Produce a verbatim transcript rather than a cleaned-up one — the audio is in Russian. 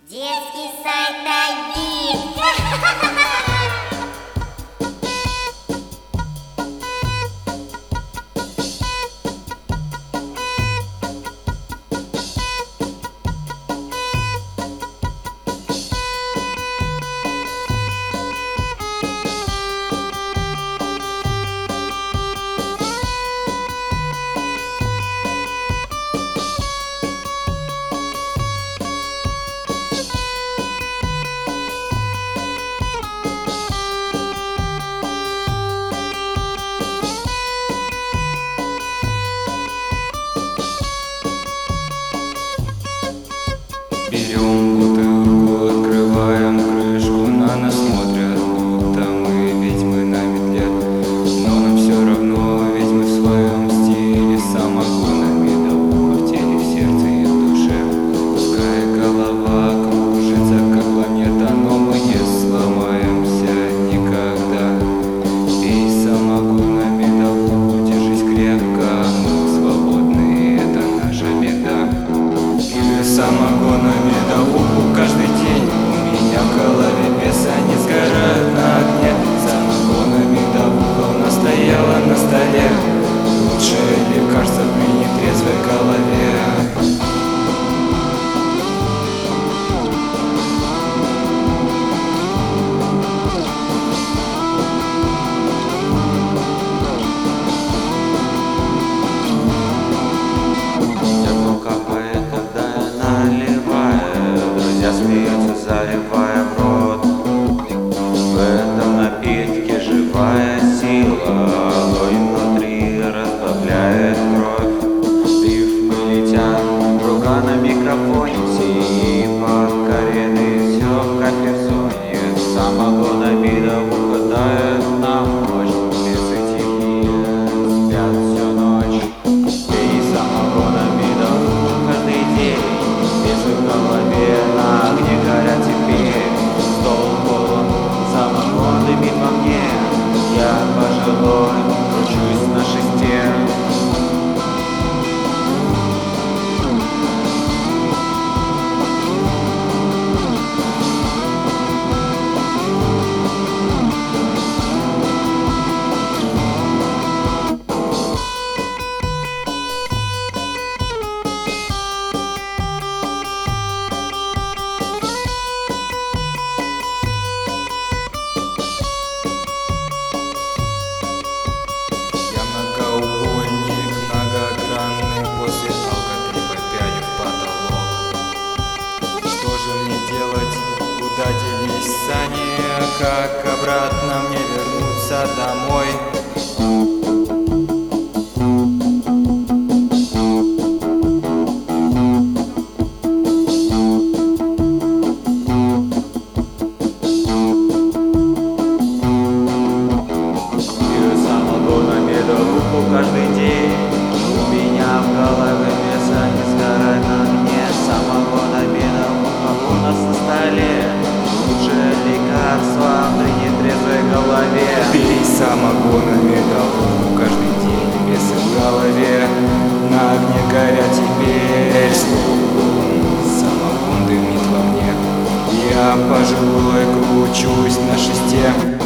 Детский сайт Давид. Берем бутылку, открываем крышку, на нас смотрят, будто мы ведьмы на метле. Но нам все равно, ведь мы в своем стиле, самогонами до уха в теле, в сердце и в душе. Пускай голова кружится, как планета, но мы не сломаемся никогда. Пей самогонами до уха, держись крепко, мы свободны, это наша беда. Пью самогонами до уху каждый день. У меня в голове бесы, они сгорают на огне. Самогонами до уха у нас стояла на столе. Лучшее лекарство при нетрезвой голове. Смеются, заливая в рот. В этом напитке живая сила, огонь внутри разбавляет кровь. Рифмы летят, рука на микрофоне, синие подкарены, все в капюзоне. Самогонами до уха дает нам мощь, бесы тихие спят всю ночь. Пей самогонами до уха каждый день, бесы в голове на огне горят теперь. Стол полон самогонами во мне, я пожилой кручусь на шесте. Многоугольник, многогранный, после алкотри в потолок. Что же мне делать? Куда делись сани? Как обратно мне вернуться домой? Каждый день у меня в голове беса не сгорает на огне. Самогонами до уха у нас на столе, лучшее лекарство при нетрезвой голове. Пей самогонами до уха каждый день, бесы в голове на огне горят теперь. Самогон дымит во мне, я пожилой кручусь на шесте.